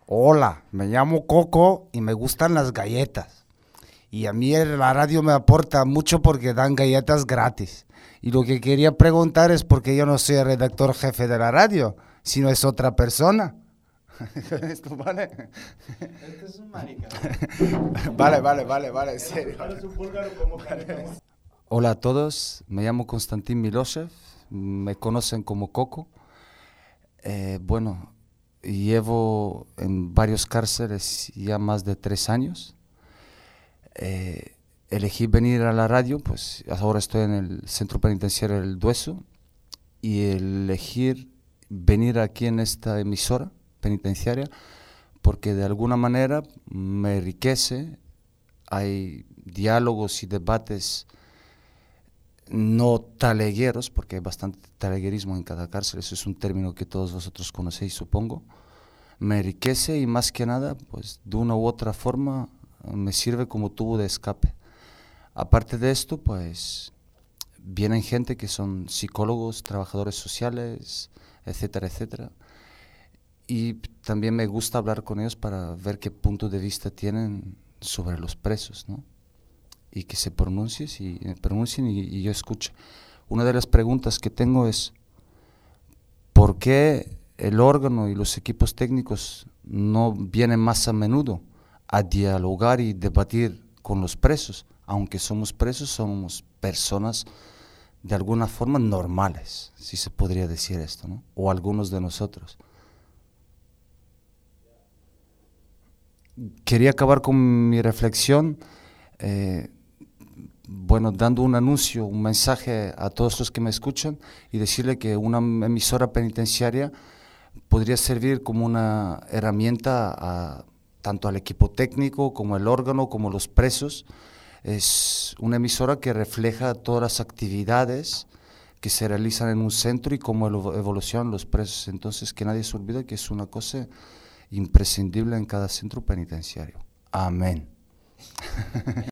Hola, me llamo Coco y me gustan las galletas. Y a mí la radio me aporta mucho porque dan galletas gratis. Y lo que quería preguntar es por qué yo no soy el redactor jefe de la radio, sino es otra persona. ¿Esto vale? Este es un marica. Vale, en serio. Eres un búlgaro como Carecamo. Hola a todos, me llamo Konstantin Miloshev, me conocen como Coco. Bueno, llevo en varios cárceles ya más de 3 años. Elegí venir a la radio, pues ahora estoy en el centro penitenciario del Dueso, y elegir venir aquí en esta emisora penitenciaria porque de alguna manera me enriquece, hay diálogos y debates no talegueros, porque hay bastante taleguerismo en cada cárcel, eso es un término que todos vosotros conocéis, supongo. Me enriquece y más que nada, pues de una u otra forma me sirve como tubo de escape. Aparte de esto, pues vienen gente que son psicólogos, trabajadores sociales, etcétera, etcétera. Y también me gusta hablar con ellos para ver qué punto de vista tienen sobre los presos, ¿no? Y que se pronuncien y yo escucho. Una de las preguntas que tengo es, ¿por qué el órgano y los equipos técnicos no vienen más a menudo a dialogar y debatir con los presos? Aunque somos presos, somos personas de alguna forma normales, si se podría decir esto, ¿no? O algunos de nosotros. Quería acabar con mi reflexión, bueno, dando un anuncio, un mensaje a todos los que me escuchan y decirle que una emisora penitenciaria podría servir como una herramienta tanto al equipo técnico como al órgano, como los presos. Es una emisora que refleja todas las actividades que se realizan en un centro y cómo evolucionan los presos. Entonces, que nadie se olvide que es una cosa imprescindible en cada centro penitenciario. Amén.